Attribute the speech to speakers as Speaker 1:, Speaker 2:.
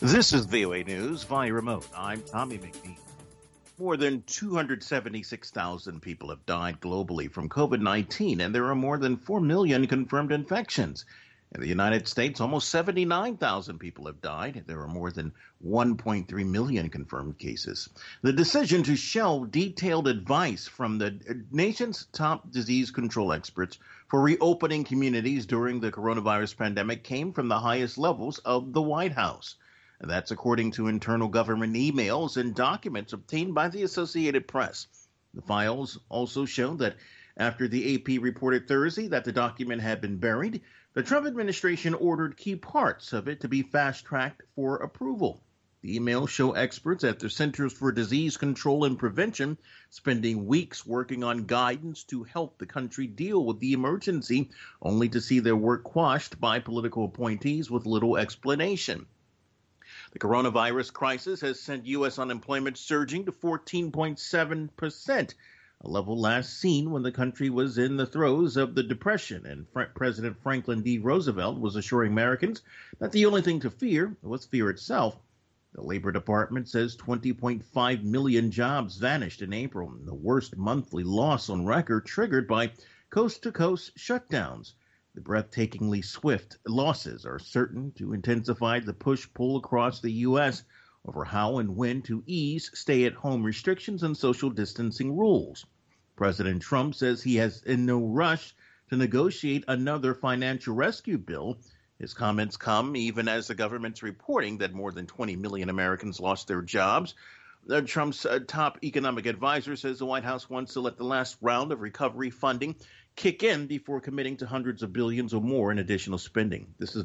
Speaker 1: This is VOA News via remote. I'm Tommy McNeil. More than 276,000 people have died globally from COVID-19, and there are more than 4 million confirmed infections. In the United States, almost 79,000 people have died. There are more than 1.3 million confirmed cases. The decision to shelve detailed advice from the nation's top disease control experts for reopening communities during the coronavirus pandemic came from the highest levels of the White House. And that's according to internal government emails and documents obtained by the Associated Press. The files also show that after the AP reported Thursday that the document had been buried, the Trump administration ordered key parts of it to be fast-tracked for approval. The emails show experts at the Centers for Disease Control and Prevention spending weeks working on guidance to help the country deal with the emergency, only to see their work quashed by political appointees with little explanation. The coronavirus crisis has sent U.S. unemployment surging to 14.7%, a level last seen when the country was in the throes of the Depression, and President Franklin D. Roosevelt was assuring Americans that the only thing to fear was fear itself. The Labor Department says 20.5 million jobs vanished in April, the worst monthly loss on record triggered by coast-to-coast shutdowns. The breathtakingly swift losses are certain to intensify the push-pull across the U.S. over how and when to ease stay-at-home restrictions and social distancing rules. President Trump says he is in no rush to negotiate another financial rescue bill. His comments come even as the government's reporting that more than 20 million Americans lost their jobs. Trump's top economic advisor says the White House wants to let the last round of recovery funding kick in before committing to hundreds of billions or more in additional spending. This is